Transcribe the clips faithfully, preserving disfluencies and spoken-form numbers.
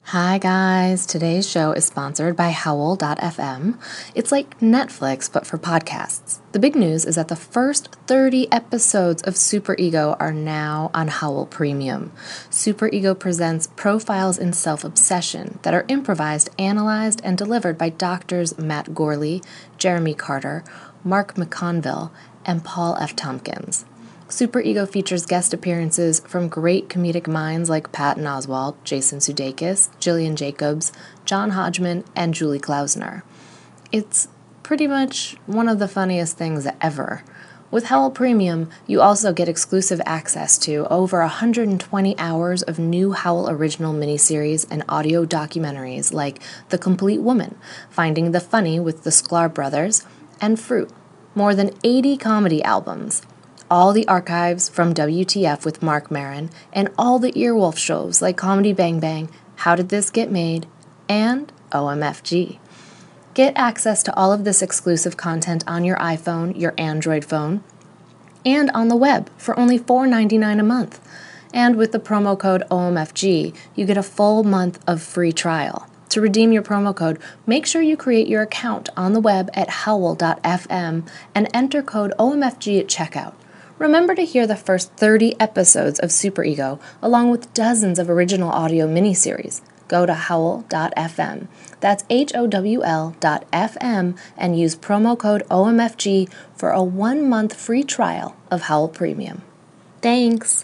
Hi guys, today's show is sponsored by Howl dot f m. It's like Netflix, but for podcasts. The big news is that the first thirty episodes of Super Ego are now on Howl Premium. Super Ego presents profiles in self-obsession that are improvised, analyzed, and delivered by doctors Matt Gorley, Jeremy Carter, Mark McConville, and Paul F. Tompkins. Super Ego features guest appearances from great comedic minds like Patton Oswalt, Jason Sudeikis, Jillian Jacobs, John Hodgman, and Julie Klausner. It's pretty much one of the funniest things ever. With Howl Premium, you also get exclusive access to over one hundred twenty hours of new Howl original miniseries and audio documentaries like The Complete Woman, Finding the Funny with the Sklar Brothers, and Fruit. More than eighty comedy albums. All the archives from W T F with Marc Maron, and all the Earwolf shows like Comedy Bang Bang, How Did This Get Made, and O M F G. Get access to all of this exclusive content on your iPhone, your Android phone, and on the web for only four dollars and ninety-nine cents a month. And with the promo code O M F G, you get a full month of free trial. To redeem your promo code, make sure you create your account on the web at howl dot f m and enter code O M F G at checkout. Remember to hear the first thirty episodes of Super Ego, along with dozens of original audio miniseries. Go to howl dot f m. That's H O W L dot F M and use promo code O M F G for a one-month free trial of Howl Premium. Thanks!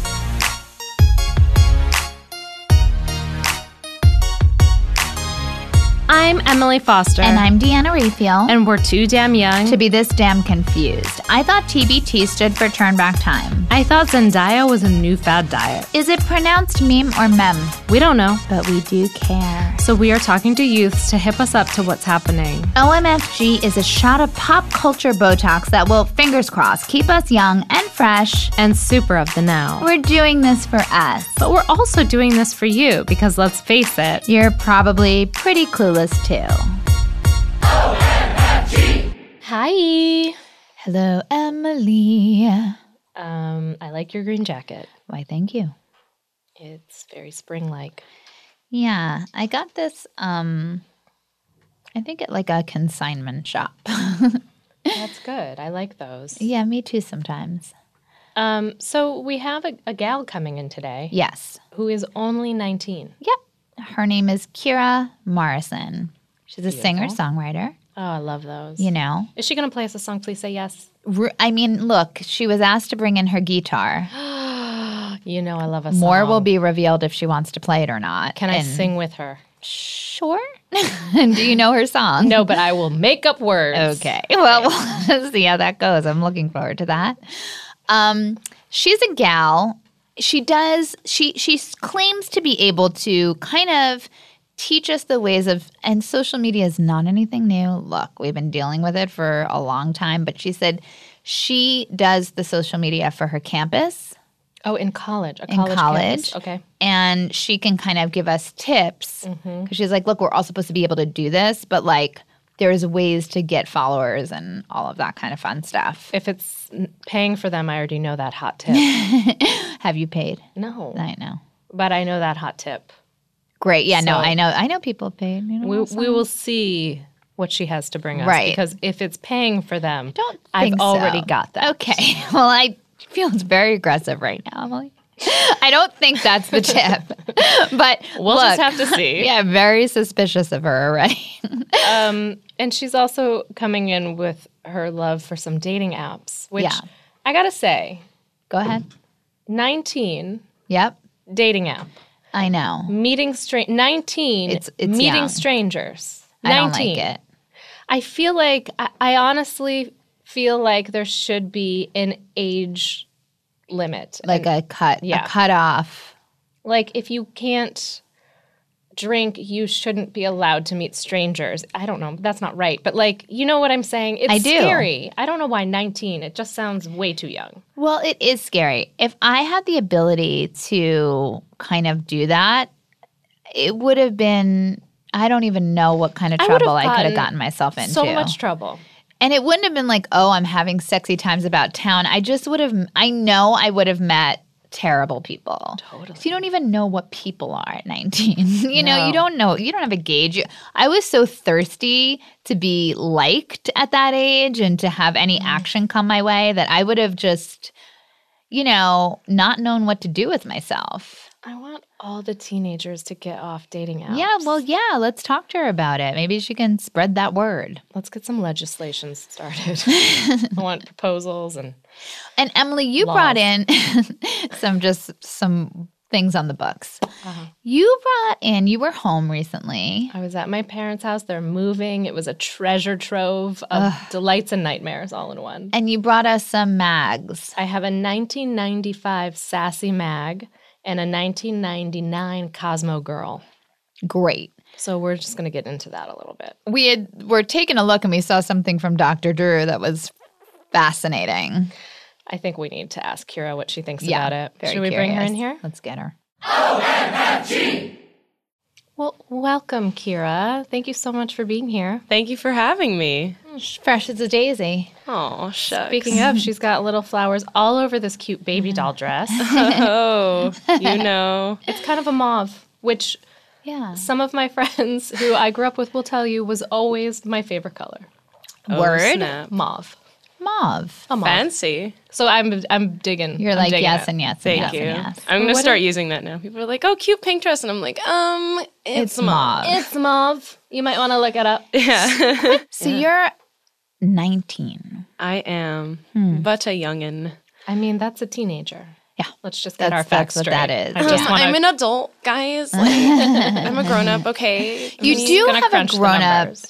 I'm Emily Foster. And I'm Deanna Raphael. And we're too damn young to be this damn confused. I thought T B T stood for Turn Back Time. I thought Zendaya was a new fad diet. Is it pronounced meme or mem? We don't know. But we do care. So we are talking to youths to hip us up to what's happening. O M F G is a shot of pop culture Botox that will, fingers crossed, keep us young and fresh. And super of the now. We're doing this for us. But we're also doing this for you because let's face it, you're probably pretty clueless too. O M F G! Hi. Hello, Emily. Um, I like your green jacket. Why, thank you. It's very spring-like. Yeah, I got this, um, I think at like a consignment shop. That's good. I like those. Yeah, me too sometimes. Um, so we have a, a gal coming in today. Yes. Who is only nineteen. Yep. Her name is Kira Morrison. She's a Beautiful. singer-songwriter. Oh, I love those. You know. Is she going to play us a song? Please say yes. I mean, look, she was asked to bring in her guitar. You know I love a song. More will be revealed if she wants to play it or not. Can I and sing with her? Sure. Do you know her song? No, but I will make up words. Okay. Well, we'll see how that goes. I'm looking forward to that. Um, she's a gal. She does, she, she claims to be able to kind of teach us the ways of, and social media is not anything new. Look, we've been dealing with it for a long time, but she said she does the social media for her campus. Oh, in college. A in college. college. Campus. Okay. And she can kind of give us tips because mm-hmm. she's like, look, we're all supposed to be able to do this, but like there's ways to get followers and all of that kind of fun stuff. If it's paying for them, I already know that hot tip. Have you paid? No. I know. But I know that hot tip. Great. Yeah, so no, I know I know people paid. You know we we will see what she has to bring us. Right. Because if it's paying for them, I don't I've think already so. got that. Okay. Well, I feel it's very aggressive right now, Emily. I don't think that's the tip. But we'll look, just have to see. Yeah, very suspicious of her already. um, and she's also coming in with her love for some dating apps, which Yeah. I got to say. Go ahead. nineteen Yep. dating app. I know. Meeting stra- nineteen It's- it's meeting young. strangers. I don't nineteen. like it. I feel like I, I honestly feel like there should be an age limit. Like And, a cut, yeah. a cut off. like if you can't drink, you shouldn't be allowed to meet strangers. I don't know. That's not right. But like, you know what I'm saying? It's I do. scary. I don't know why nineteen. It just sounds way too young. Well, it is scary. If I had the ability to kind of do that, it would have been, I don't even know what kind of I would have trouble I, could have gotten gotten myself into. So much trouble. And it wouldn't have been like, oh, I'm having sexy times about town. I just would have, I know I would have met terrible people. Totally. You don't even know what people are at nineteen. you know, No. you don't know. You don't have a gauge. I was so thirsty to be liked at that age and to have any action come my way that I would have just, you know, not known what to do with myself. I want all the teenagers to get off dating apps. Yeah, well, yeah, let's talk to her about it. Maybe she can spread that word. Let's get some legislation started. I want proposals and And Emily, you Laws. brought in some just some things on the books. Uh-huh. You brought in, you were home recently. I was at my parents' house. They're moving. It was a treasure trove of delights and nightmares all in one. And you brought us some mags. I have a nineteen ninety-five Sassy Mag and a nineteen ninety-nine Cosmo Girl. Great. So we're just going to get into that a little bit. We had were taking a look and we saw something from Doctor Drew that was fascinating. I think we need to ask Kira what she thinks Yeah, about it. very Should we bring her curious. in here? Let's get her. O M F G. Well, welcome, Kira. Thank you so much for being here. Thank you for having me. Fresh as a daisy. Oh, shucks. Speaking of, she's got little flowers all over this cute baby doll dress. Oh, you know. It's kind of a mauve, which Yeah. some of my friends who I grew up with will tell you was always my favorite color. Oh, Word. snap. Mauve. Mauve. A mauve. Fancy. So I'm I'm digging. You're I'm like digging yes it. and yes and Thank yes you. and yes. I'm going to What start are- using that now. People are like, oh, cute pink dress. And I'm like, um, it's, It's mauve. It's mauve. You might want to look it up. Yeah. So you're nineteen. I am, Hmm. but a youngin'. I mean, that's a teenager. Yeah. Let's just get That's- our facts that's what straight. that is. I just Yeah. want I'm to. an adult, guys. Like, I'm a grown up, okay? You Me- do gonna have a crunch the grown up numbers.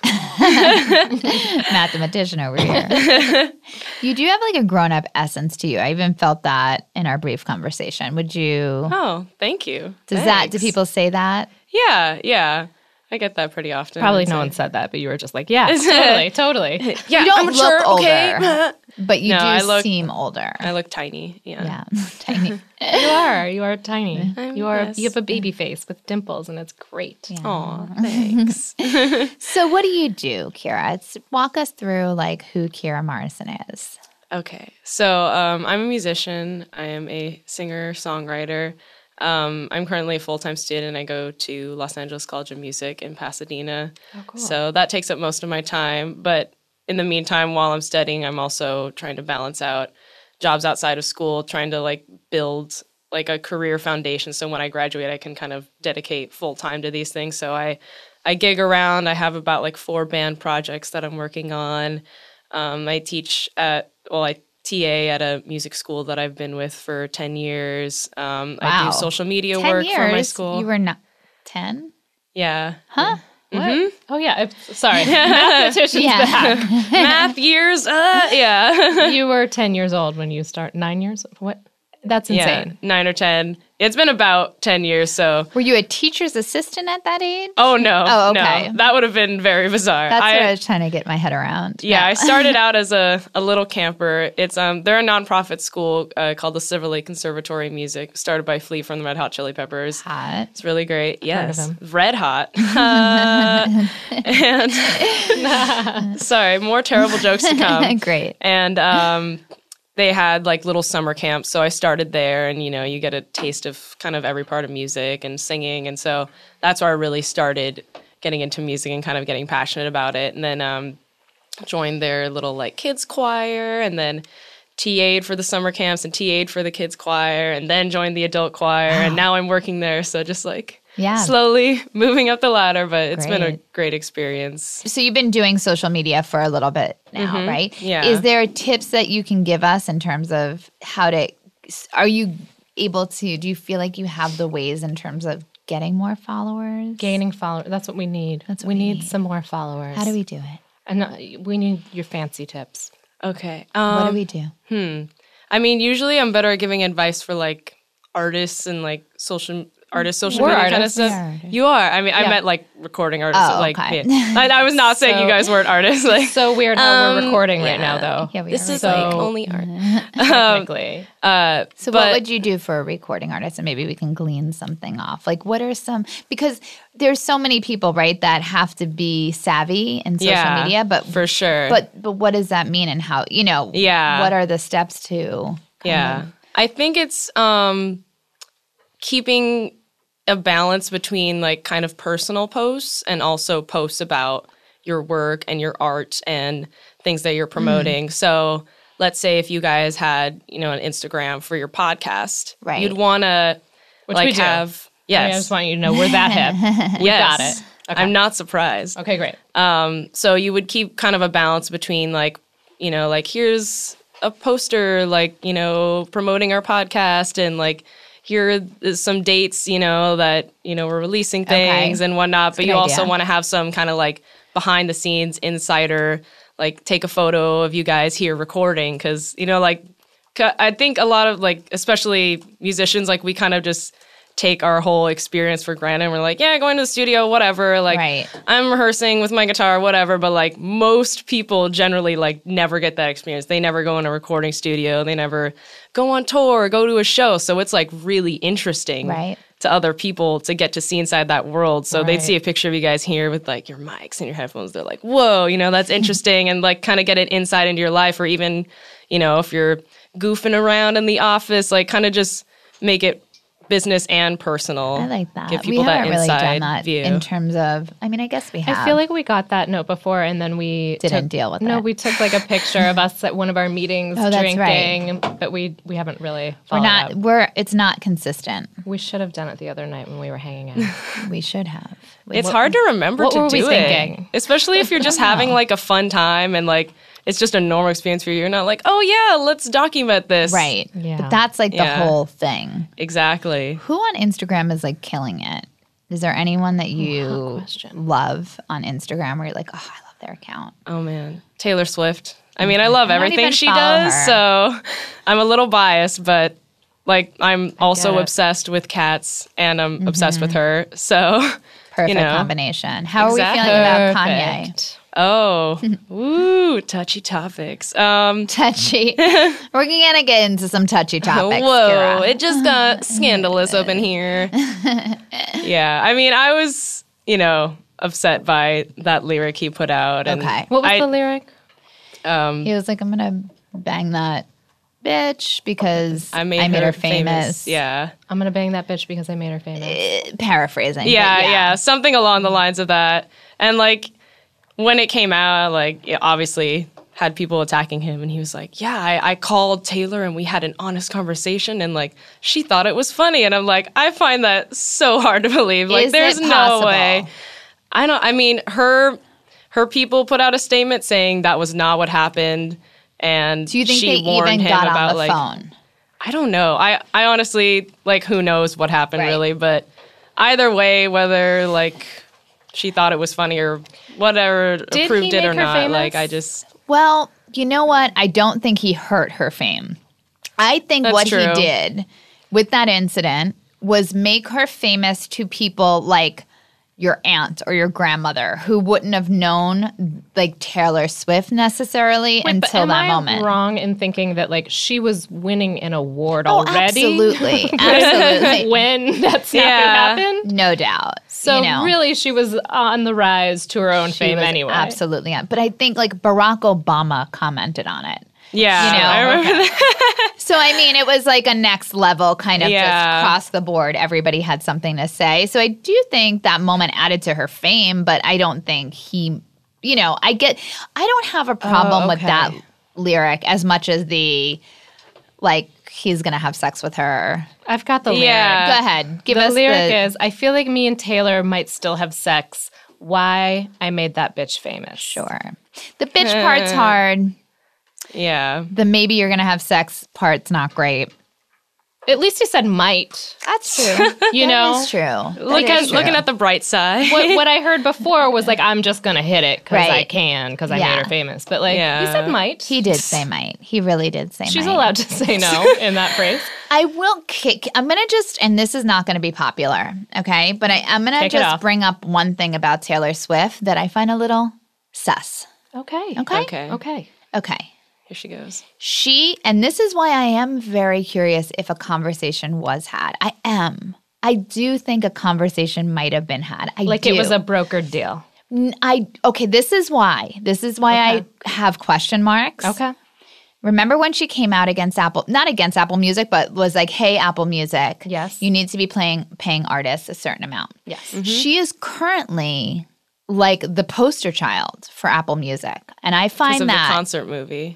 mathematician over here. You do have like a grown up essence to you. I even felt that in our brief conversation. Would you? Oh, thank you. Does that? Do Thanks. people say that? Yeah, yeah. I get that pretty often. Probably I'd no say. one said that, but you were just like, yeah, totally, totally. Yeah, You don't I'm look mature, okay? older. But you No, do I look- seem older. I look tiny. Yeah. Yeah, tiny. You are. You are tiny. I'm- You are. yes. You have a baby face with dimples, and it's great. Aw, thanks. So what do you do, Kira? It's, walk us through like who Kira Morrison is. Okay, so um, I'm a musician. I am a singer songwriter. Um, I'm currently a full time student. I go to Los Angeles College of Music in Pasadena. Oh, cool. So that takes up most of my time. But in the meantime, while I'm studying, I'm also trying to balance out jobs outside of school, trying to like build like a career foundation. So when I graduate, I can kind of dedicate full time to these things. So I, I gig around. I have about like four band projects that I'm working on. Um, I teach at, well, I T A at a music school that I've been with for ten years. Um, I Wow. do social media Ten work years. for my school. You were not ten, yeah. huh? What? Oh yeah. It's, sorry, mathematician's Yeah. back. Math years. Uh, yeah. You were ten years old when you start. Nine years. What? That's yeah. insane. Nine or ten. It's been about ten years. So. Were you a teacher's assistant at that age? Oh no. Oh, okay. No, that would have been very bizarre. That's I, what I was trying to get my head around. Yeah, No. I started out as a, a little camper. It's um they're a nonprofit school uh, called the Silver Lake Conservatory of Music, started by Flea from the Red Hot Chili Peppers. Hot. It's really great. heard of Yes, him. Red Hot. Uh, and sorry, more terrible jokes to come. Great. And um, they had like little summer camps, so I started there, and you know, you get a taste of kind of every part of music and singing, and so that's where I really started getting into music and kind of getting passionate about it. And then um, joined their little like kids choir, and then T A'd for the summer camps and T A'd for the kids choir, and then joined the adult choir, and now I'm working there. So just like Yeah. slowly moving up the ladder, but it's been a Great. great experience. So you've been doing social media for a little bit now, right? Yeah. Is there tips that you can give us in terms of how to – are you able to – do you feel like you have the ways in terms of getting more followers? Gaining followers. That's what we need. That's what we we need, need. some more followers. How do we do it? And uh, we need your fancy tips. Okay. What Um, do we do? Hmm. I mean, usually I'm better at giving advice for like artists and like social artists, social We're media kind of artists. stuff. We are artists. You are. I mean, I Yeah. meant like recording artists. Oh, like, okay. yeah. I, I was not saying So- you guys weren't artists. Like, So weird how we're Um, recording right yeah. now, though. Yeah, we this are is So- like only art. Technically. Uh, So but, what would you do for a recording artist? And maybe we can glean something off. Like what are some – because there's so many people, right, that have to be savvy in social yeah, media. But for sure. But but what does that mean and how, you know, Yeah. what are the steps to kind yeah. of- I think it's um, keeping a balance between like kind of personal posts and also posts about your work and your art and things that you're promoting. Mm. So let's say if you guys had, you know, an Instagram for your podcast, right. you'd want to like we do. have, yes. I, mean, I just want you to know we're that hip. We yes. got it. Okay. I'm not surprised. Okay, great. Um, so you would keep kind of a balance between like, you know, like here's a poster, like, you know, promoting our podcast and like, here is some dates, you know, that, you know, we're releasing things okay. and whatnot. That's but you also want to have some kind of like behind the scenes insider, like take a photo of you guys here recording. Cause, you know, like I think a lot of like, especially musicians, like we kind of just take our whole experience for granted. And we're like, yeah, going to the studio, whatever. Like right. I'm rehearsing with my guitar, whatever. But like most people generally like never get that experience. They never go in a recording studio. They never go on tour, go to a show. So it's like really interesting right. to other people to get to see inside that world. So right. they'd see a picture of you guys here with like your mics and your headphones. They're like, whoa, you know, that's interesting. And like kind of get an insight into your life. Or even, you know, if you're goofing around in the office, like kind of just make it business and personal. I like that. Give people we that haven't really inside done that view. In terms of, I mean, I guess we have. I feel like we got that note before, and then we didn't took, deal with no, it. No, we took like a picture of us at one of our meetings oh, drinking, right. but we we haven't really. We're not. Up. We're. It's not consistent. We should have done it the other night when we were hanging out. We should have. It's what, hard to remember what to were do we it, thinking? especially if you're just having like a fun time and like. It's just a normal experience for you. You're not like, oh, yeah, let's document this. Right. Yeah. But that's like the yeah. whole thing. Exactly. Who on Instagram is like killing it? Is there anyone that you love on Instagram where you're like, oh, I love their account? Oh, man. Taylor Swift. I mean, I love I everything she follow does. her. So I'm a little biased, but like I'm also it. obsessed with cats and I'm mm-hmm. obsessed with her. So, perfect you know. combination. How exactly. are we feeling about Kanye? Perfect. Oh, ooh, touchy topics. Um, touchy. We're gonna get into some touchy topics. Whoa, Kira. it just got scandalous up in here. Yeah, I mean, I was, you know, upset by that lyric he put out. And okay, what was I, the lyric? Um, he was like, "I'm gonna bang that bitch because I made, I made her, her famous. famous." Yeah, I'm gonna bang that bitch because I made her famous. Uh, paraphrasing. yeah, yeah, yeah, something along the lines of that. And like. When it came out, like, it obviously had people attacking him, and he was like, yeah, I, I called Taylor, and we had an honest conversation, and, like, she thought it was funny. And I'm like, I find that so hard to believe. Like, Is there's it no possible? way. I don't, I mean, her her people put out a statement saying that was not what happened, and Do you think she they warned even him got about, on the like, phone? I don't know. I, I honestly, like, who knows what happened, Right. really, but either way, whether, like... she thought it was funny or whatever, Did approved he it or make her not. famous? Like, I just... Well, you know what? I don't think he hurt her fame. I think That's what true. he did with that incident was make her famous to people like your aunt or your grandmother who wouldn't have known like Taylor Swift necessarily Wait, but until am that I moment. Wrong in thinking that like she was winning an award Oh, already? absolutely. Absolutely. when that snafu Yeah. happened? No doubt. So you know, really she was on the rise to her own she fame was anyway. absolutely on. But I think like Barack Obama commented on it. Yeah, You know, I remember that. So, I mean, it was like a next level kind of Yeah. just across the board. Everybody had something to say. So I do think that moment added to her fame, but I don't think he, you know, I get, I don't have a problem Oh, with okay. that lyric as much as the, like, he's going to have sex with her. I've got the lyric. Yeah. Go ahead. Give the us lyric the, is, I feel like me and Taylor might still have sex. Why I made that bitch famous. Sure. The bitch part's hard. Yeah. The maybe you're going to have sex part's not great. At least he said might. That's true. You know? That is true. That Look is at, true. looking at the bright side. what, what I heard before was like, I'm just going to hit it because I Right. can, because I Yeah. made her famous. But like, he Yeah. said might. He did say might. He really did say She's might. allowed to say no in that phrase. I will kick. I'm going to just, and this is not going to be popular, okay? But I, I'm going to Kick it just off. bring up one thing about Taylor Swift that I find a little sus. Okay. Okay? Okay. Okay. Okay. Here she goes. She, and this is why I am very curious if a conversation was had. I am. I do think a conversation might have been had. I Like do. it was a brokered deal. N- I, okay, this is why. This is why Okay. I have question marks. Okay. Remember when she came out against Apple, not against Apple Music, but was like, hey, Apple Music, Yes. you need to be playing paying artists a certain amount. Yes. Mm-hmm. She is currently like the poster child for Apple Music. And I Because find of that the concert movie.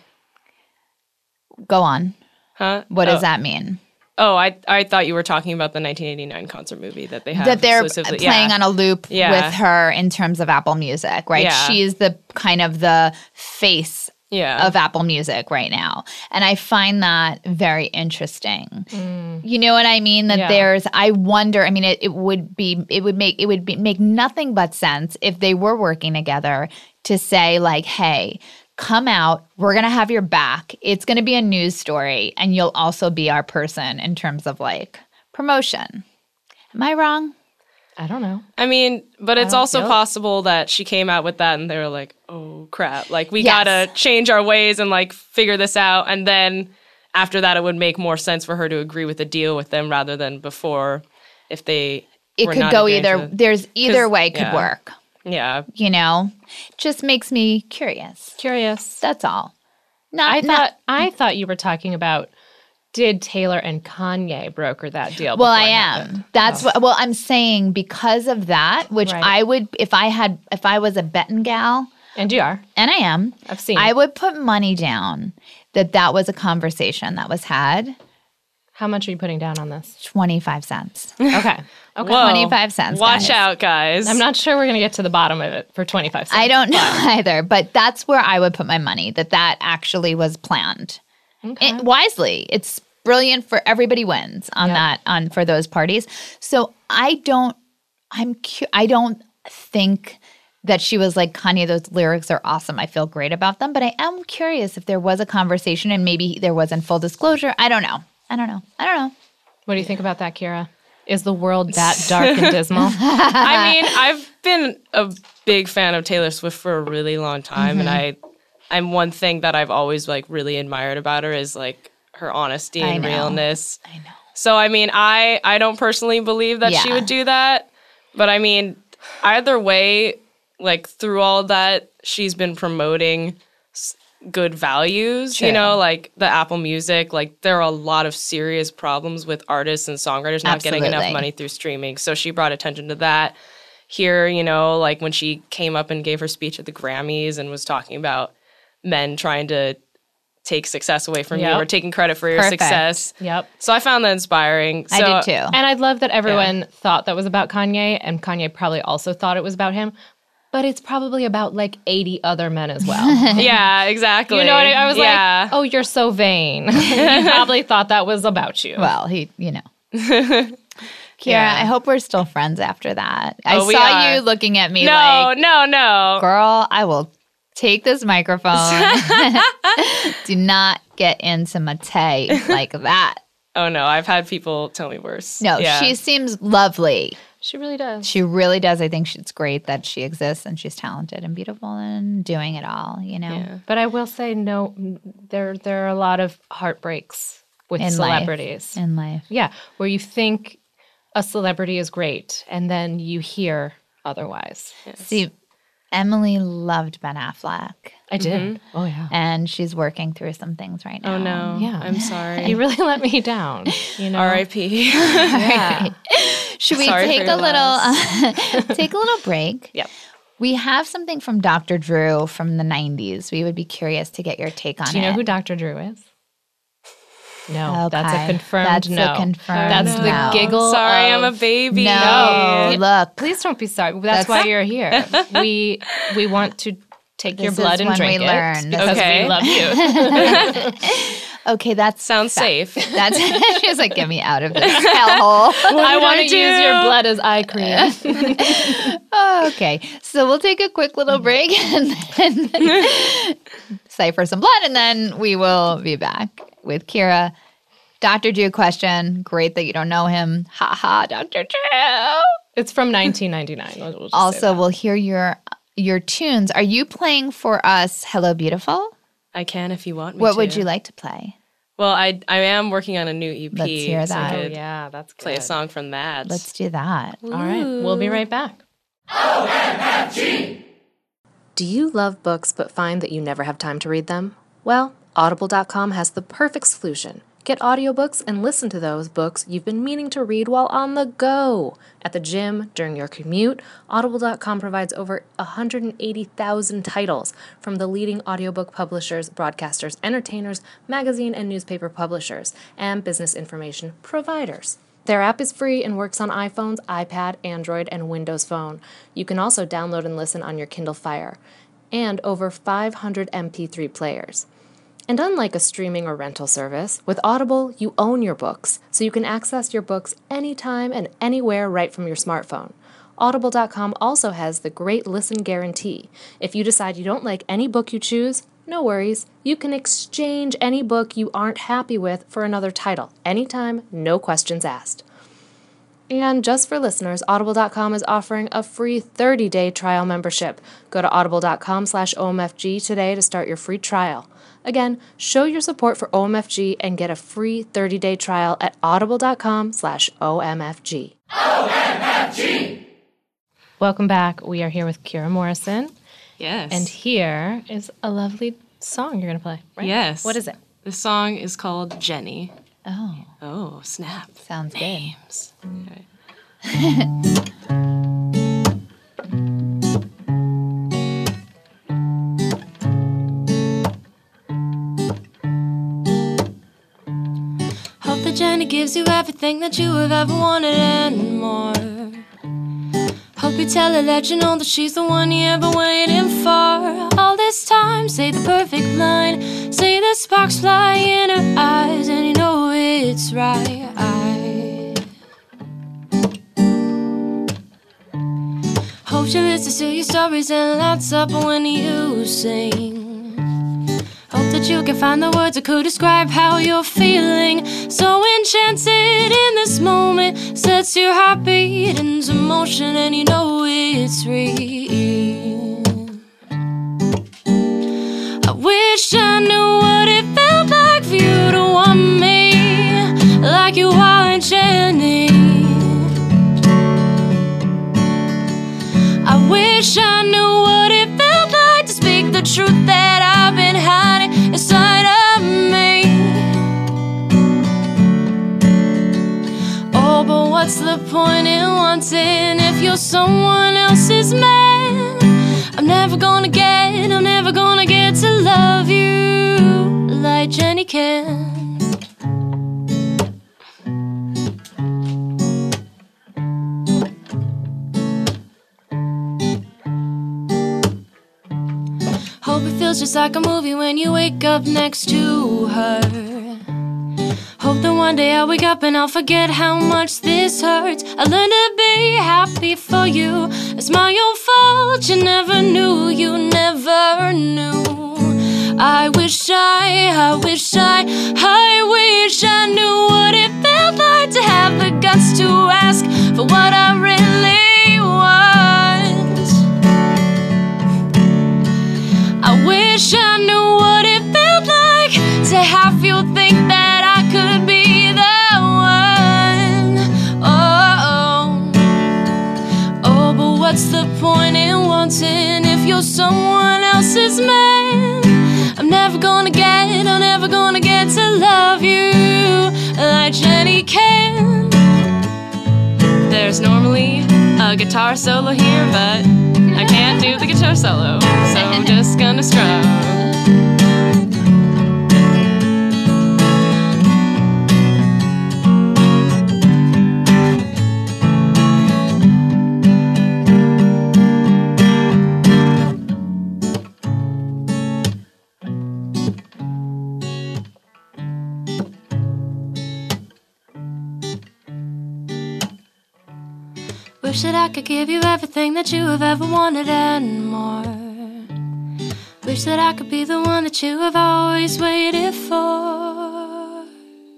go on. Huh? What does oh. that mean? Oh, I I thought you were talking about the nineteen eighty-nine concert movie that they have That they're exclusively. playing yeah. on a loop Yeah. with her in terms of Apple Music, right? Yeah. She's the kind of the face yeah. of Apple Music right now. And I find that very interesting. Mm. You know what I mean? That Yeah. there's I wonder, I mean it, it would be it would make it would be, make nothing but sense if they were working together to say like, hey, come out, we're going to have your back. It's going to be a news story and you'll also be our person in terms of like promotion. Am I wrong? I don't know. I mean, but it's don't also feel it. possible that she came out with that and they were like, oh, crap. Like, we Yes. gotta change our ways and, like, figure this out. And then after that, it would make more sense for her to agree with the deal with them rather than before if they It were could not go agreeing either. to- There's either 'cause- way could yeah. work. Yeah. You know, just makes me curious. Curious. That's all. Not, I not- thought I thought you were talking about did Taylor and Kanye broker that deal? Well, before I it am. happened? That's what. Well, I'm saying because of that, which Right. I would, if I had, if I was a betting gal, And you are. and I am, I've seen. I it. would put money down that that was a conversation that was had. How much are you putting down on this? Twenty-five cents. Okay. Okay. Whoa. twenty-five cents, Watch guys. out, guys. I'm not sure we're gonna get to the bottom of it for twenty-five cents. I don't know either, but that's where I would put my money. That that actually was planned Okay. it, wisely. It's brilliant for everybody wins on Yeah. that on for those parties. So I don't. I'm. Cu- I don't think that she was like, Kanye, those lyrics are awesome. I feel great about them. But I am curious if there was a conversation and maybe there wasn't full disclosure. I don't know. I don't know. I don't know. What do you think about that, Kira? Is the world that dark and dismal? I mean, I've been a big fan of Taylor Swift for a really long time, Mm-hmm. and I, I'm one thing that I've always like really admired about her is like her honesty I and know. realness. I know. So I mean, I I don't personally believe that she Yeah. would do that, but I mean, either way, like through all of that, she's been promoting s- good values. True. You know, like the Apple Music. Like there are a lot of serious problems with artists and songwriters not getting Absolutely. enough money through streaming. So she brought attention to that. Here, you know, like when she came up and gave her speech at the Grammys and was talking about men trying to take success away from Yep. you or taking credit for your Perfect. success. Yep. So I found that inspiring. So, I did too. And I love that everyone thought that was about Kanye, and Kanye probably also thought it was about him. But it's probably about like eighty other men as well. Yeah, exactly. You know what I, I was yeah. like, oh, you're so vain. You probably thought that was about you. Well, he, you know. Kira, Yeah. I hope we're still friends after that. I Oh, we saw are. you looking at me no, like, no, no. girl, I will take this microphone. Do not get into Matei like that. Oh no, I've had people tell me worse. No, yeah. she seems lovely. She really does. She really does. I think it's great that she exists and she's talented and beautiful and doing it all, you know? Yeah. But I will say, no, there there are a lot of heartbreaks with In life. celebrities. In life. Yeah, where you think a celebrity is great, and then you hear otherwise. See, Emily loved Ben Affleck, I did. Oh yeah. and she's working through some things right now. Oh no. Yeah. I'm sorry. You really let me down. You know. R I P Yeah. Should we Sorry for take your a little uh, take a little break? Yep. We have something from Doctor Drew from the nineties. We would be curious to get your take on Do you know it. who Doctor Drew is? No, that's Okay. a confirmed That's a no. confirmed That's no. the giggle. Sorry, of, I'm a baby. No, look. Please don't be sorry. That's, That's- why you're here. we we want to take your This is blood and when drink we it learn. because Okay. we love you. Okay, that's Sounds safe. That's she was like, get me out of this hellhole. I want to do? use your blood as eye cream. Oh, okay, so we'll take a quick little break and then cipher some blood, and then we will be back with Kira. Doctor Drew question. Great that you don't know him. Ha ha, Doctor Drew. It's from nineteen ninety-nine. We'll just say Also, that. we'll hear your your tunes. Are you playing for us Hello Beautiful? I can if you want me What to. would you like to play? Well, I I am working on a new E P. Let's hear so that. I Oh could yeah, that's good. play a song from that. Let's do that. All right, we'll be right back. Do you love books but find that you never have time to read them? Well, Audible dot com has the perfect solution. Get audiobooks and listen to those books you've been meaning to read while on the go. At the gym, during your commute, Audible dot com provides over one hundred eighty thousand titles from the leading audiobook publishers, broadcasters, entertainers, magazine and newspaper publishers, and business information providers. Their app is free and works on iPhones, iPad, Android, and Windows Phone. You can also download and listen on your Kindle Fire, and over five hundred M P three players. And unlike a streaming or rental service, with Audible, you own your books, so you can access your books anytime and anywhere right from your smartphone. Audible dot com also has the Great Listen Guarantee. If you decide you don't like any book you choose, no worries. You can exchange any book you aren't happy with for another title, anytime, no questions asked. And just for listeners, Audible dot com is offering a free thirty-day trial membership. Go to audible dot com slash O M F G today to start your free trial. Again, show your support for O M F G and get a free thirty-day trial at audible dot com slash O M F G. O M F G! Welcome back. We are here with Kira Morrison. Yes. And here is a lovely song you're going to play, right? Yes. What is it? The song is called Jenny. Oh, Oh, snap. sounds good. Names. Okay. Hope that Jenny gives you everything that you have ever wanted and more. Hope you tell her that you know that she's the one you ever waited for. All this time, say the perfect line. Say the sparks fly in her eyes, and you know it's right. Hope she listens to your stories and lights up when you sing. Hope that you can find the words that could describe how you're feeling. So enchanted in this moment, sets your heartbeat into motion, and you know it's real. I wish I knew what it felt like for you to want me like you are, Jenny. I wish I knew what it felt like to speak the truth that I've been hiding inside of me. Oh, but what's the point in wanting if you're someone else's man? I'm never gonna get, I'm never gonna get to love you like Jenny can. Hope it feels just like a movie when you wake up next to her. Hope that one day I'll wake up and I'll forget how much this hurts. I learned to be happy for you. It's my own fault, you never knew, you never knew. I wish I, I wish I, I wish I knew what it felt like to have the guts to ask for what I really want. I wish I knew what it felt like to have you think that I could be the one. Oh, oh, oh, but what's the point in wanting if you're someone else's man? I'm never gonna get, I'm never gonna get to love you like Jenny can. There's normally a guitar solo here, but I can't do the guitar solo, so I'm just gonna scrum. Wish that I could give you everything that you have ever wanted and more. Wish that I could be the one that you have always waited for.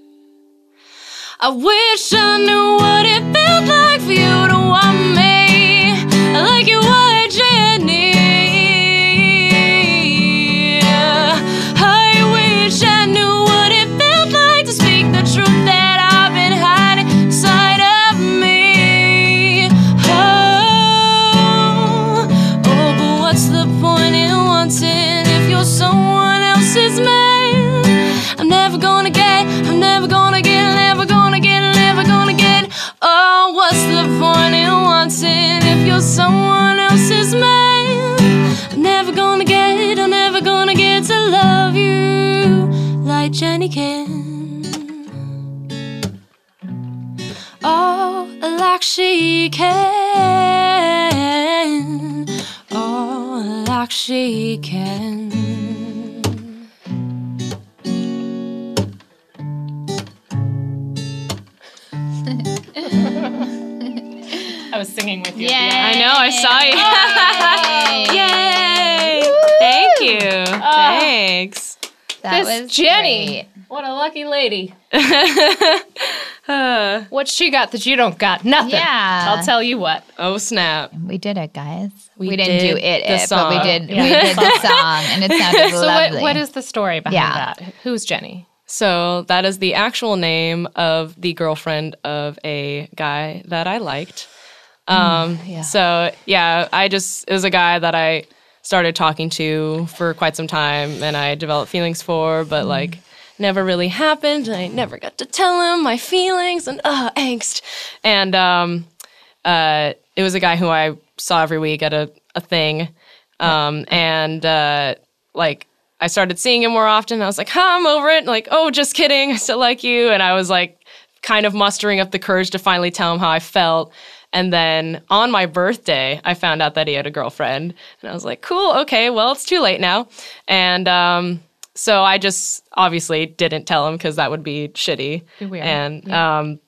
I wish I knew what it felt like for you to want me like you would, Jenny. I wish I knew what it felt like to speak the truth that I've been hiding inside of me. Oh, oh, but what's the point in wanting if you're someone else's man? can. Oh, like she can. Oh, like she can. I was singing with you. Yay. Yeah. I know, I saw you. Yay! Thank you. Thanks. That This was Jenny. great. What a lucky lady. Uh, What she got that you don't got? Nothing. Yeah. I'll tell you what. oh, snap. We did it, guys. We We, didn't did do it, the it but we song. did. Yeah. We did the song, and it sounded So lovely. what, what is the story behind Yeah. that? Who's Jenny? So that is the actual name of the girlfriend of a guy that I liked. Um, yeah. So yeah, I just, it was a guy that I started talking to for quite some time and I developed feelings for, but like never really happened. I never got to tell him my feelings and uh, angst. And um, uh, it was a guy who I saw every week at a, a thing. Um, and uh, like, I started seeing him more often. I was like, huh, I'm over it. Like, oh, just kidding. I still like you. And I was like kind of mustering up the courage to finally tell him how I felt. And then on my birthday, I found out that he had a girlfriend. And I was like, cool, okay, well, it's too late now. And um, so I just obviously didn't tell him because that would be shitty. Be weird. And Yeah. um,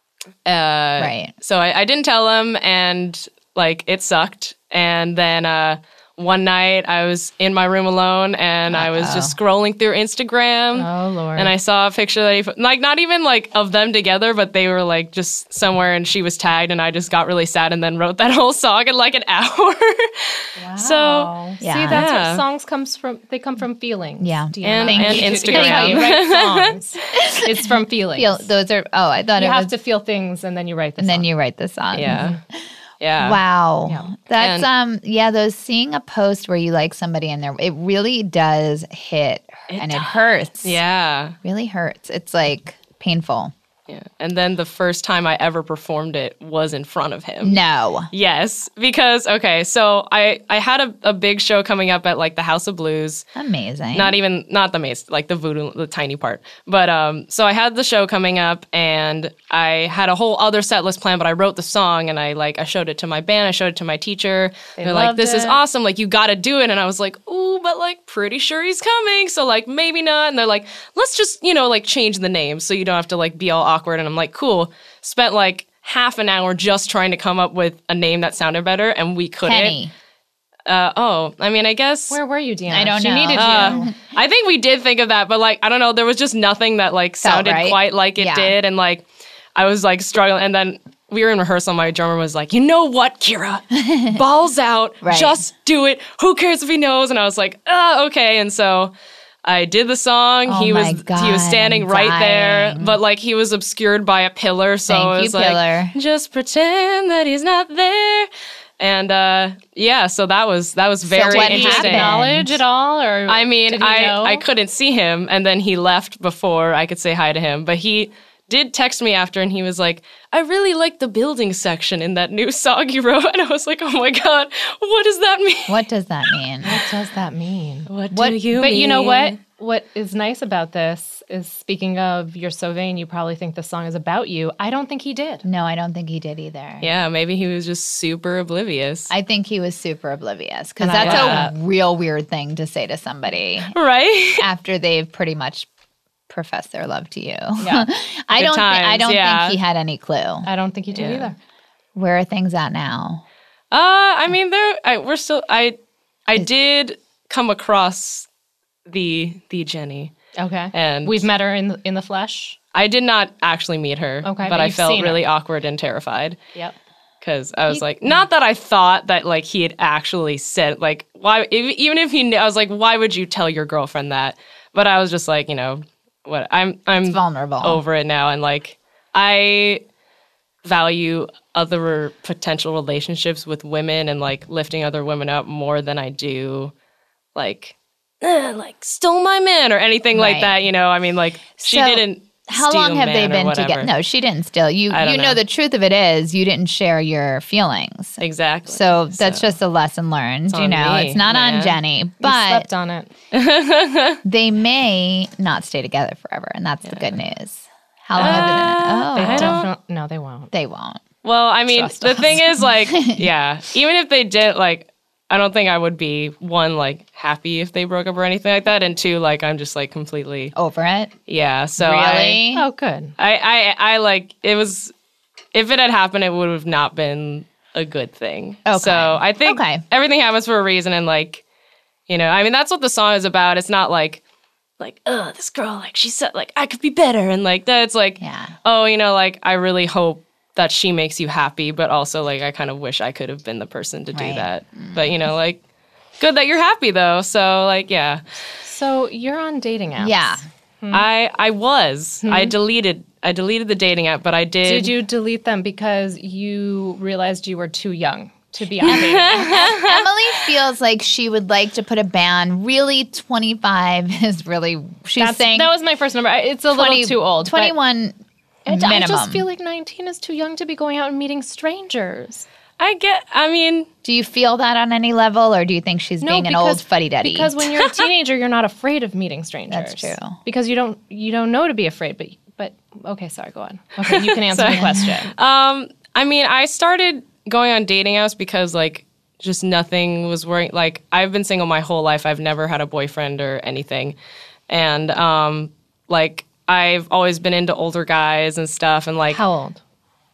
uh, Right. so I, I didn't tell him, and like it sucked. And then uh, one night I was in my room alone, and I was just scrolling through Instagram. Oh, Lord. And I saw a picture that he, like, not even like of them together, but they were like just somewhere and she was tagged, and I just got really sad and then wrote that whole song in like an hour. So, Wow. Yeah. See, that's Yeah. what songs comes from. They come from feelings. Yeah. Deanna. And- Thank and you. Instagram. That's how you write songs. It's from feelings. Feel, those are. Oh, I thought you it have was. to feel things, and then you write the and song. then you write the song. yeah. Yeah. Wow. Yeah. That's And- um yeah, those seeing a post where you like somebody and there it really does hit and it hurts. Yeah. Really hurts. It's like painful. Yeah. And then the first time I ever performed it was in front of him. No. Yes, because okay, so I I had a, a big show coming up at like the House of Blues. Amazing. Not even not the mace, like the voodoo, the tiny part. But um, so I had the show coming up, and I had a whole other set list planned. But I wrote the song, and I like I showed it to my band, I showed it to my teacher. They They're like, loved "This is it. awesome! Like you got to do it." And I was like, "Ooh, but like pretty sure he's coming, so like maybe not." And they're like, "Let's just you know like change the name so you don't have to like be all awkward." And I'm like, "Cool." Spent like half an hour just trying to come up with a name that sounded better, and we couldn't. Penny. Uh, oh, I mean, I guess. Where were you, Deanna? I don't she know. needed Uh, you. I think we did think of that, but like I don't know, there was just nothing that like Felt sounded right. quite like it Yeah. did, and like I was like struggling. And then we were in rehearsal. My drummer was like, "You know what, Kira? Balls out, Right. just do it. Who cares if he knows?" And I was like, "Ah, okay." And so I did the song. Oh he was my God, he was standing I'm right there, dying. but like he was obscured by a pillar. So Thank it you, was like, pillar. just pretend that he's not there. And uh, yeah, so that was that was very what Did he interesting. happened? acknowledge at all, or I mean, did he I, know? I couldn't see him, and then he left before I could say hi to him. But he did text me after, and he was like, "I really like the building section in that new song you wrote." And I was like, "Oh my God, what does that mean?" What does that mean? What does that mean? What, What- do you But mean? you know what? What is nice about this is, speaking of You're So Vain, you probably think the song is about you. I don't think he did. No, I don't think he did either. Yeah, maybe he was just super oblivious. I think he was super oblivious because And I that's love a real weird thing to say to somebody Right? after they've pretty much professed their love to you. Yeah. I Good don't. thi- I times, don't yeah. think he had any clue. I don't think he did Yeah. either. Where are things at now? Uh, I mean, there. I, we're still. I, I did come across the the Jenny, Okay. and We've met her in the, in the flesh. I did not actually meet her. Okay, but, but I you've felt seen her. really awkward and terrified. Yep. Because I was like, not that I thought that like he had actually said like why if, even if he knew, I was like, why would you tell your girlfriend that? But I was just like, you know, what I'm I'm It's vulnerable. over it now, and like I value other potential relationships with women and like lifting other women up more than I do like eh, like stole my man or anything Right. like that. You know, I mean, like she So- didn't How steal long have they man or been whatever. together? No, she didn't steal. You I don't you know. know. The truth of it is you didn't share your feelings. Exactly. So that's just a lesson learned. You on know, me, it's not man. on Jenny, You but slept on it. they may not stay together forever, and that's the good news. How long have they been? Oh, They I don't- don't. No, they won't. they won't. Well, I mean, Trust the us. thing is, like, yeah, even if they did, like, I don't think I would be, one, like, happy if they broke up or anything like that, and two, like, I'm just, like, completely, Over it. yeah, so I, Really? Oh, good. I, I, I, like, it was, if it had happened, it would have not been a good thing. Okay. So I think Okay. everything happens for a reason, and, like, you know, I mean, that's what the song is about. It's not, like, like, oh, this girl, like, she said, like, I could be better, and, like, that it's, like, Yeah. oh, you know, like, I really hope that she makes you happy, but also, like, I kind of wish I could have been the person to do Right. that. But, you know, like, good that you're happy, though. So, like, yeah. So you're on dating apps. Yeah. I I was. I deleted I deleted the dating app, but I did. Did you delete them because you realized you were too young to be on dating apps? Emily feels like she would like to put a ban. Really, twenty-five is really. She's That's- saying that was my first number. I- It's a twenty, little too old. but twenty-one I, minimum. I just feel like nineteen is too young to be going out and meeting strangers. I get, I mean, Do you feel that on any level, or do you think she's being an old fuddy-duddy? Because when you're a teenager, you're not afraid of meeting strangers. That's true. Because you don't you don't know to be afraid. But but okay, sorry, go on. Okay, you can answer the question. um, I mean, I started going on dating apps because, like, just nothing was working. Like, I've been single my whole life. I've never had a boyfriend or anything. And, um, like, I've always been into older guys and stuff. And, like, How old?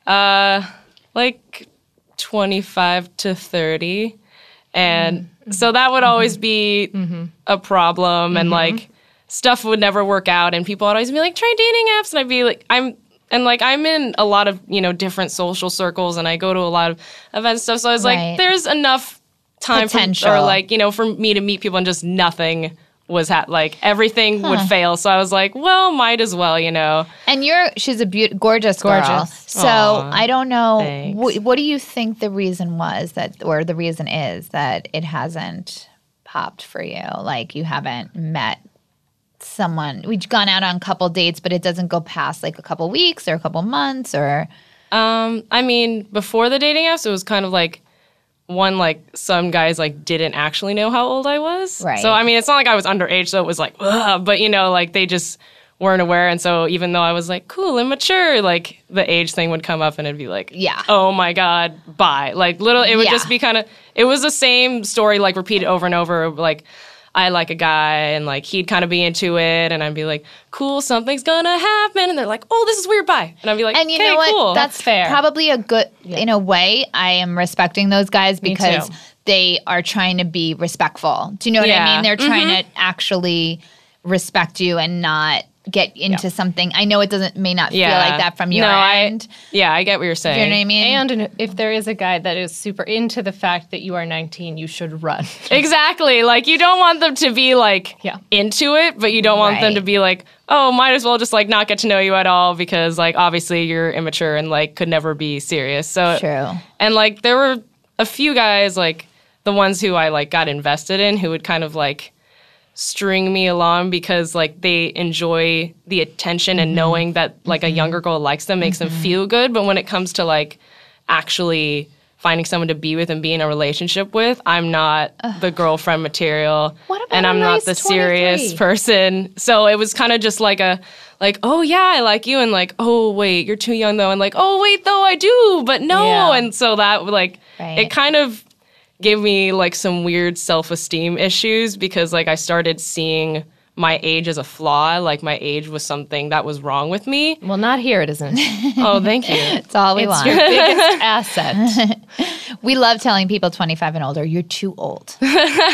Uh, like twenty-five to thirty. And Mm-hmm. so that would always be a problem. Mm-hmm. And like stuff would never work out. And people would always be like, try dating apps. And I'd be like, I'm, and like I'm in a lot of, you know, different social circles and I go to a lot of events and stuff. So I was Right. like, there's enough time for, Potential. or like, you know, for me to meet people and just nothing was ha- like everything would fail. So I was like, well, might as well, you know. And you're she's a be- gorgeous girl. Gorgeous. So Aw, I don't know thanks. wh- what do you think the reason was that, or the reason is that it hasn't popped for you? Like you haven't met someone. We've gone out on a couple dates, but it doesn't go past like a couple weeks or a couple months or. Um, I mean, before the dating apps, it was kind of like one, like some guys like didn't actually know how old I was. Right. So I mean, it's not like I was underage, so it was like, ugh, but you know, like they just weren't aware, and so even though I was like cool and mature, like the age thing would come up, and it'd be like, Yeah. oh my god, bye. Like little, it would Yeah. just be kind of, it was the same story, like repeated over and over, like. I like a guy and like he'd kind of be into it and I'd be like, cool, something's gonna happen. And they're like, oh, this is weird, bye. And I'd be like, And you okay, know what? cool. That's fair. Probably a good, in a way, I am respecting those guys Me because too. they are trying to be respectful. Do you know what I Yeah. mean? They're trying Mm-hmm. to actually respect you and not get into something. I know it doesn't may not feel Yeah. like that from your No, I- end. yeah, I get what you're saying. Do you know what I mean? And if there is a guy that is super into the fact that you are nineteen, you should run. Exactly. Like you don't want them to be like Yeah. into into it, but you don't want them Right. to be like, oh, might as well just like not get to know you at all because like obviously you're immature and like could never be serious. So True. and like there were a few guys like the ones who I like got invested in who would kind of like string me along because like they enjoy the attention and knowing that like a younger girl likes them makes them feel good. But when it comes to like actually finding someone to be with and be in a relationship with, I'm not the girlfriend material. What about and a I'm nice not the serious twenty-three? person. So it was kind of just like a like, oh yeah, I like you, and like, oh wait, you're too young though, and like, oh wait though, I do, but no. Yeah. And so that like Right. it kind of gave me like some weird self-esteem issues because like I started seeing my age as a flaw, like my age was something that was wrong with me. Well, not here, it isn't. Oh, thank you. That's all we It's want. your biggest asset. We love telling people twenty-five and older, you're too old for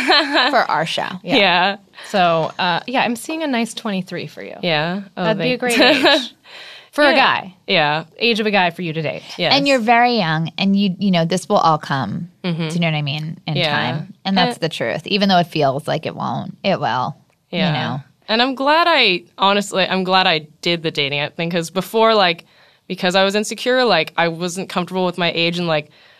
our show. Yeah. Yeah. So, uh, yeah, I'm seeing a nice twenty-three for you. Oh, That'd be a thank- great age. For a Yeah. guy. Yeah. Age of a guy for you to date. Yes. And you're very young, and you you know this will all come. Do you know what I mean? In Yeah. time, and that's Uh, the truth. Even though it feels like it won't, it will. Yeah. You know. And I'm glad I, honestly, I'm glad I did the dating app thing because before, like, because I was insecure, like, I wasn't comfortable with my age and, like,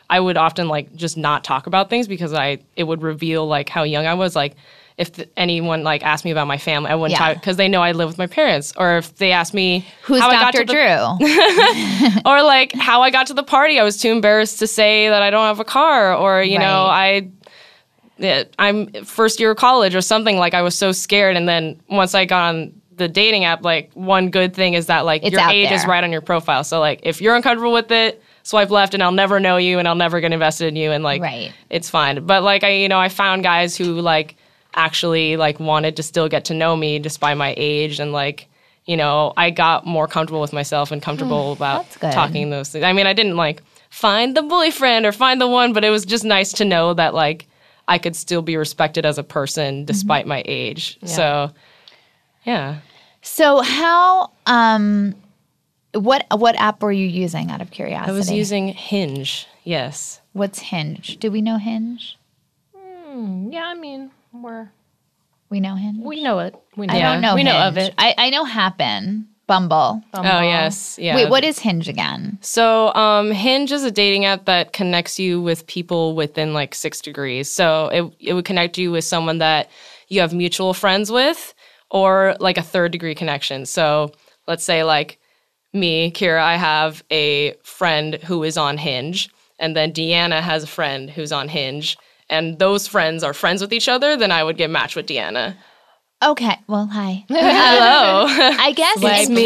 I would often like just not talk about things because I it would reveal like how young I was. Like if th- anyone like asked me about my family, I wouldn't Yeah. talk because they know I live with my parents. Or if they asked me Who's how I got Doctor to the, Drew? or like how I got to the party, I was too embarrassed to say that I don't have a car, or you know Right. I. Yeah, I'm first year of college or something. Like I was so scared, and then once I got on the dating app, like one good thing is that like It's your out age is there. right on your profile. So like if you're uncomfortable with it, swipe left, and I'll never know you, and I'll never get invested in you, and like Right. it's fine. But like I, you know, I found guys who like actually like wanted to still get to know me despite my age, and like you know I got more comfortable with myself and comfortable about that's good. talking those things. I mean, I didn't like find the boyfriend or find the one, but it was just nice to know that like I could still be respected as a person despite Mm-hmm. my age. So, yeah. So how um what what app were you using out of curiosity? I was using Hinge. Yes. What's Hinge? Do we know Hinge? Yeah, I mean, we're We know Hinge? we know it. We know I don't know We know of Hinge. it. I, I know Happen, Bumble. Oh, yes. Yeah. Wait, what is Hinge again? So, um, Hinge is a dating app that connects you with people within like six degrees. So, it, it would connect you with someone that you have mutual friends with or like a third degree connection. So, let's say like me, Kira, I have a friend who is on Hinge, and then Deanna has a friend who's on Hinge, and those friends are friends with each other, then I would get matched with Deanna. Okay. Well, hi. Hello. I guess Like in me.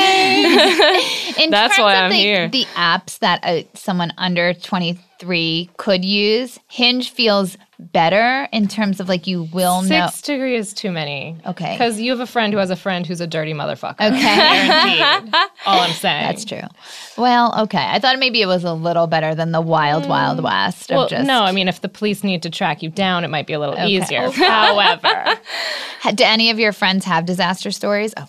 terms, in That's terms why of I'm the, here. the apps that uh, someone under twenty-three could use, Hinge feels better in terms of like you will know. Six degrees is too many. Okay. Because you have a friend who has a friend who's a dirty motherfucker. Okay. Guaranteed. All I'm saying. That's true. Well, okay. I thought maybe it was a little better than the wild, wild west. Of Well, just, no, I mean, if the police need to track you down, it might be a little Okay. easier. However, Ha- do any of your friends have disaster stories? Oh,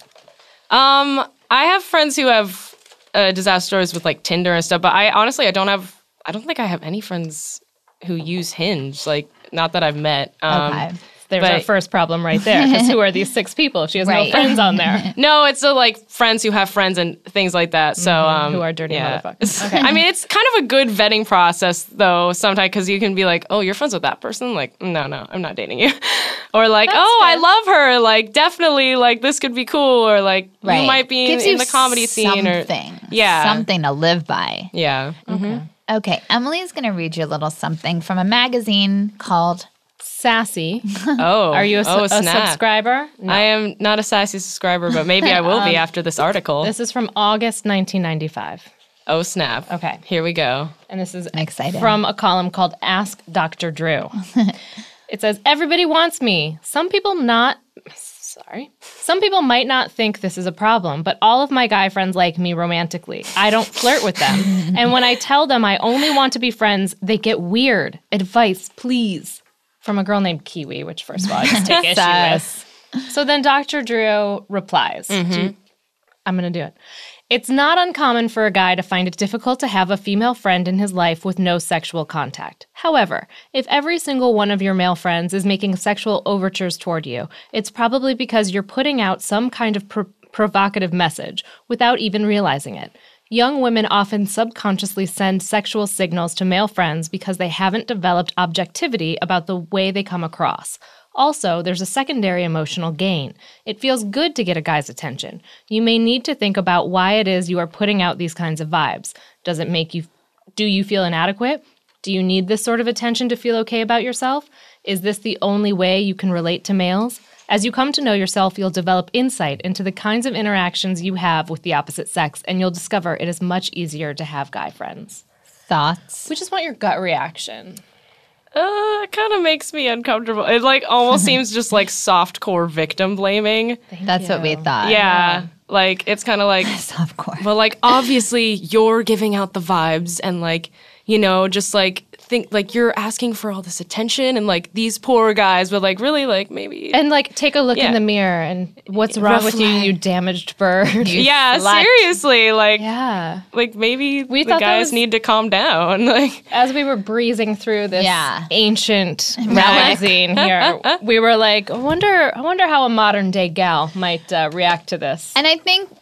Um, I have friends who have uh, disaster stories with like Tinder and stuff, but I honestly I don't have. I don't think I have any friends who use Hinge. Like, not that I've met. Um, okay. there's But- our first problem right there. Because who are these six people if she has Right. no friends on there? No, it's so like friends who have friends and things like that. So um, Who are dirty yeah. motherfuckers. Okay. I mean, it's kind of a good vetting process though. Sometimes because you can be like, oh, you're friends with that person. Like, no, no, I'm not dating you. Or like, That's oh, I fair. love her. Like, definitely, like this could be cool. Or like, Right. you might be in, Gives in you the comedy scene. Or something. Yeah. Something to live by. yeah. Okay. Emily's going to read you a little something from a magazine called Sassy. Oh, Are you a, su- oh, a snap. subscriber? No. I am not a sassy subscriber, but maybe I will be after this article. This is from August nineteen ninety-five. oh, snap. Okay. Here we go. And this is I'm excited. from a column called Ask Doctor Drew. It says, everybody wants me. Some people not, sorry. Some people might not think this is a problem, but all of my guy friends like me romantically. I don't flirt with them. And when I tell them I only want to be friends, they get weird. Advice, please. From a girl named Kiwi, which first of all, I just take issue Sus. with. So then Doctor Drew replies. Do you- I'm going to do it. It's not uncommon for a guy to find it difficult to have a female friend in his life with no sexual contact. However, if every single one of your male friends is making sexual overtures toward you, it's probably because you're putting out some kind of pro- provocative message without even realizing it. Young women often subconsciously send sexual signals to male friends because they haven't developed objectivity about the way they come across. Also, there's a secondary emotional gain. It feels good to get a guy's attention. You may need to think about why it is you are putting out these kinds of vibes. Does it make you, do you feel inadequate? Do you need this sort of attention to feel okay about yourself? Is this the only way you can relate to males? As you come to know yourself, you'll develop insight into the kinds of interactions you have with the opposite sex, and you'll discover it is much easier to have guy friends. Thoughts? We just want your gut reaction. Uh, it kind of makes me uncomfortable. It like almost seems just like softcore victim blaming. That's what we thought. Yeah, like it's kind of like, Softcore. but like obviously you're giving out the vibes and like you know just like think like you're asking for all this attention and like these poor guys, but like really like maybe And like take a look Yeah. in the mirror and what's wrong with you, you damaged bird. yeah, slut. seriously, like Yeah. like maybe We the thought that guys was- need to calm down. Like As we were breezing through this Yeah. ancient magazine here, we were like, I wonder, I wonder how a modern day gal might uh, react to this. And I think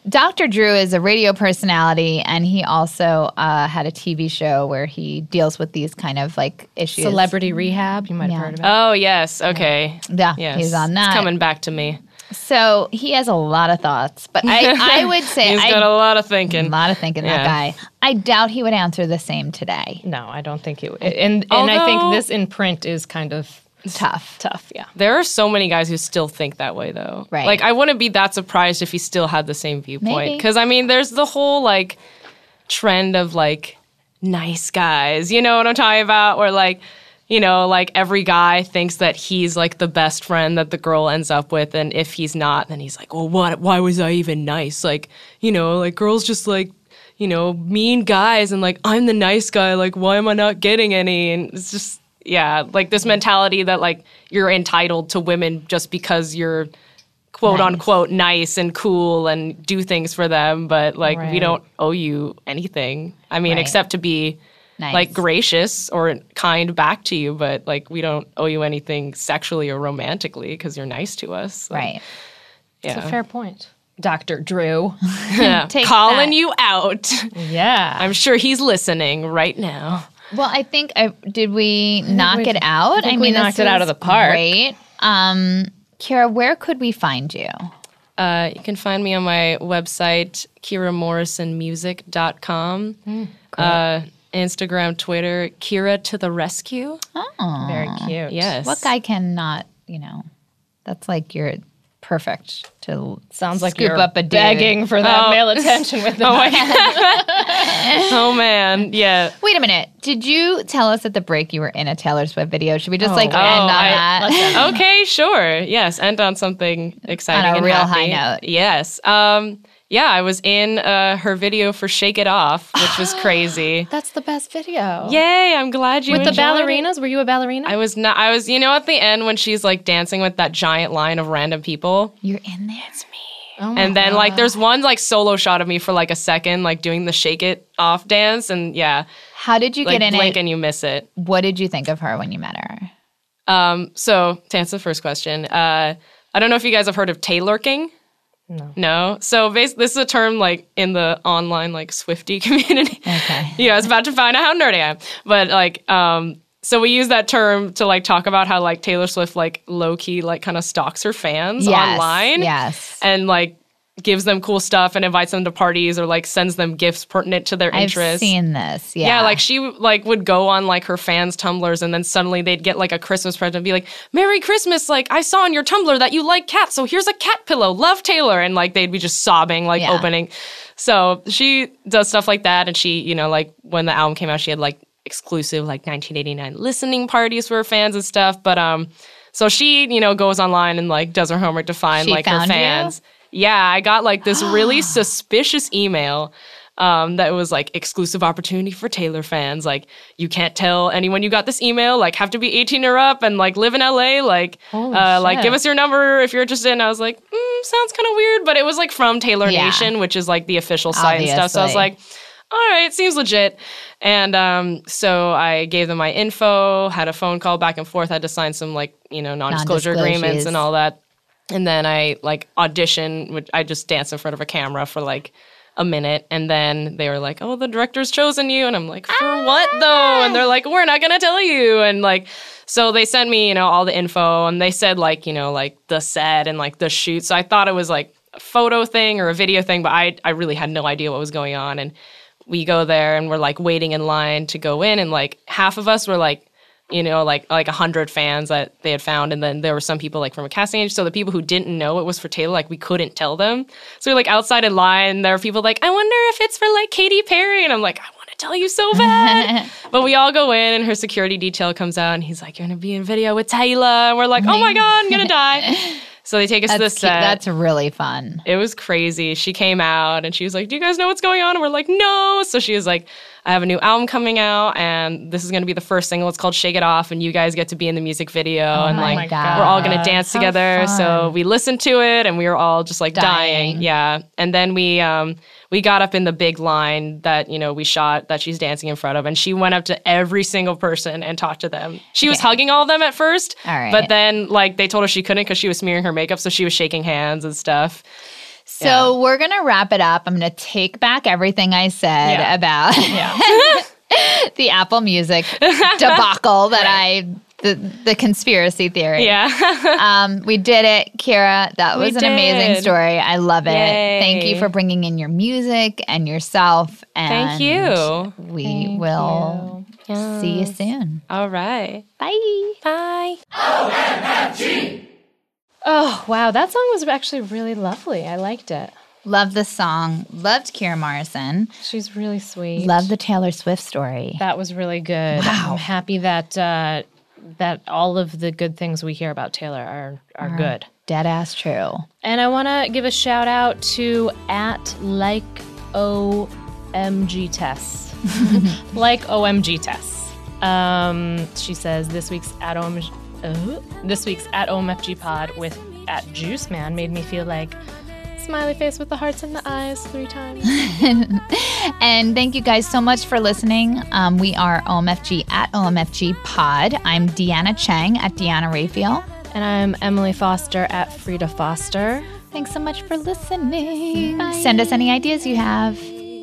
Doctor Drew is a radio personality, and he also uh, had a T V show where he deals with these kind of like issues. Celebrity Rehab, you might Yeah. have heard about. Oh, yes. Okay. Yeah, Yes. he's on that. It's coming back to me. So he has a lot of thoughts, but I, I would say He's I, got a lot of a thinking. lot of thinking. Yeah. That guy. I doubt he would answer the same today. No, I don't think it would. And, and I think Although- this in print is kind of Tough. tough, yeah. There are so many guys who still think that way, though. Right. Like, I wouldn't be that surprised if he still had the same viewpoint. Maybe. Because, I mean, there's the whole, like, trend of, like, nice guys. You know what I'm talking about? Where, like, you know, like, every guy thinks that he's, like, the best friend that the girl ends up with. And if he's not, then he's like, well, what? Why was I even nice? Like, you know, like, girls just, like, you know, mean guys. And, like, I'm the nice guy. Like, why am I not getting any? And it's just... Yeah, like this mentality that like you're entitled to women just because you're quote Nice. unquote nice and cool and do things for them, but like we Right. don't owe you anything. I mean, Right. except to be Nice. like gracious or kind back to you, but like we don't owe you anything sexually or romantically because you're nice to us. Like, Right. Yeah. It's a fair point. Doctor Drew. Yeah. Take Calling that. you out. Yeah. I'm sure he's listening right now. Well, I think I did we knock we- it out? I think mean, we this knocked it out is of the park. Great. Um, Kira, where could we find you? Uh, you can find me on my website, kira morrison music dot com. uh, Instagram, Twitter, Kira to the rescue. Oh, Very cute. Yes. what guy cannot? You know, that's like you're perfect to Sounds like scoop you're up a dude. begging for that Oh. male attention with the Oh my god. Oh man. Yeah. Wait a minute. Did you tell us at the break you were in a Taylor Swift video? Should we just like Oh, end on I- that? Okay, sure. Yes, end on something exciting On a and real happy. high note. Yes. Um yeah, I was in uh, her video for Shake It Off, which was crazy. That's the best video. Yay, I'm glad you With the enjoyed it. ballerinas? Were you a ballerina? I was not I was you know at the end when she's like dancing with that giant line of random people. You're in there. oh my And then God. like there's one like solo shot of me for like a second, like doing the Shake It Off dance, and yeah, How did you like get in blink it? and you miss it. What did you think of her when you met her? Um, so to answer the first question, uh, I don't know if you guys have heard of Taylorking. No. No. So bas- this is a term like in the online like Swiftie community. Okay. You know, I was about to find out how nerdy I am, but like, um, so we use that term to like talk about how like Taylor Swift like low key like kind of stalks her fans Yes. online. Yes. And like gives them cool stuff and invites them to parties or like sends them gifts pertinent to their I've interests. seen this. Yeah. Yeah, like she like would go on like her fans' Tumblrs, and then suddenly they'd get like a Christmas present and be like, "Merry Christmas! Like I saw on your Tumblr that you like cats, so here's a cat pillow. Love Taylor." And like they'd be just sobbing, like Yeah. opening. So she does stuff like that, and she, you know, like when the album came out, she had like exclusive like nineteen eighty-nine listening parties for her fans and stuff. But um, so she, you know, goes online and like does her homework to find She like her found you? fans. Yeah, I got like this really suspicious email um, that was like exclusive opportunity for Taylor fans. Like, you can't tell anyone you got this email. Like, have to be eighteen or up and like live in L A. Like, Holy uh, like shit. give us your number if you're interested. And I was like, mm, sounds kind of weird, but it was like from Taylor Yeah. Nation, which is like the official site and stuff. So I was Obviously. like, all right, seems legit. And um, so I gave them my info, had a phone call back and forth, had to sign some like, you know, non-disclosure Non-disclosures. agreements and all that. And then I like audition, which I just danced in front of a camera for like a minute. And then they were like, oh, the director's chosen you. And I'm like, for what though? And they're like, we're not going to tell you. And like, so they sent me, you know, all the info, and they said like, you know, like the set and like the shoot. So I thought it was like a photo thing or a video thing, but I, I really had no idea what was going on. And we go there and we're like waiting in line to go in. And like half of us were like, you know, like like a hundred fans that they had found, and then there were some people like from a casting agency. So the people who didn't know it was for Taylor, like we couldn't tell them. So we're like outside in line, and there are people like, I wonder if it's for like Katy Perry, and I'm like, I want to tell you so bad. But we all go in, and her security detail comes out, and he's like, you're gonna be in video with Taylor, and we're like, oh my god, I'm gonna die. So they take us to the That's, cute. set. That's really fun. It was crazy. She came out and she was like, do you guys know what's going on? And we're like, no. So she was like, I have a new album coming out, and this is going to be the first single. It's called Shake It Off, and you guys get to be in the music video. and my like, God. we're all going to dance How together. So fun. we listened to it, and we were all just like dying. Dying. Yeah. And then we, um, we got up in the big line that, you know, we shot that she's dancing in front of, and she went up to every single person and talked to them. She was Okay. hugging all of them at first, All right. but then like they told her she couldn't because she was smearing her makeup, so she was shaking hands and stuff. So Yeah. we're going to wrap it up. I'm going to take back everything I said Yeah. about Yeah. the Apple Music debacle that I, the, the conspiracy theory. Yeah. Um, we did it, Kira. That We was an amazing did. story. I love it. Yay. Thank you for bringing in your music and yourself. And Thank you. We Thank will you. see you soon. All right. Bye. Bye. Oh, wow. That song was actually really lovely. I liked it. Love the song. Loved Kira Morrison. She's really sweet. Love the Taylor Swift story. That was really good. Wow. I'm happy that uh, that all of the good things we hear about Taylor are are good. Dead ass true. And I want to give a shout out to at like O M G Tess. Like O M G Tess. Um, she says this week's at O M G, uh, this week's at O M F G pod with at Juice Man made me feel like smiley face with the hearts in the eyes three times. And thank you guys so much for listening. Um, we are O M F G at O M F G pod. I'm Deanna Chang at Deanna Raphael. And I'm Emily Foster at Frida Foster. Thanks so much for listening. Send us any ideas you have.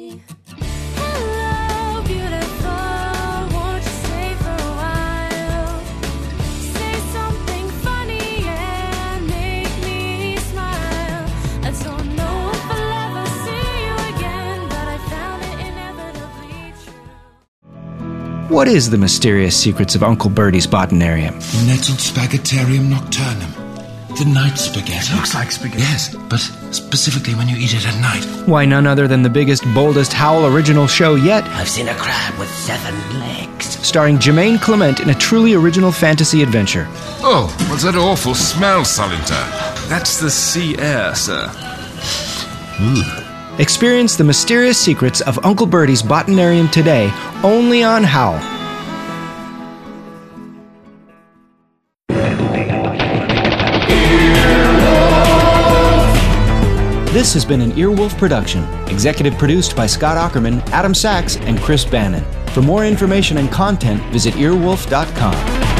Hello, beautiful. Won't you stay for a while? Say something funny and make me smile. I don't know if I'll ever see you again, but I found it inevitably true. What is the mysterious secrets of Uncle Bertie's botanarium? Nettled Spaghettarium nocturnum. The night spaghetti. Looks like spaghetti. Yes, but specifically when you eat it at night. Why, none other than the biggest, boldest Howl original show yet, I've seen a crab with seven legs. starring Jermaine Clement in a truly original fantasy adventure. Oh, what's that awful smell, Salinter? That's the sea air, sir. Experience the mysterious secrets of Uncle Bertie's botanarium today, only on Howl. This has been an Earwolf production, executive produced by Scott Ackerman, Adam Sachs, and Chris Bannon. For more information and content, visit earwolf dot com.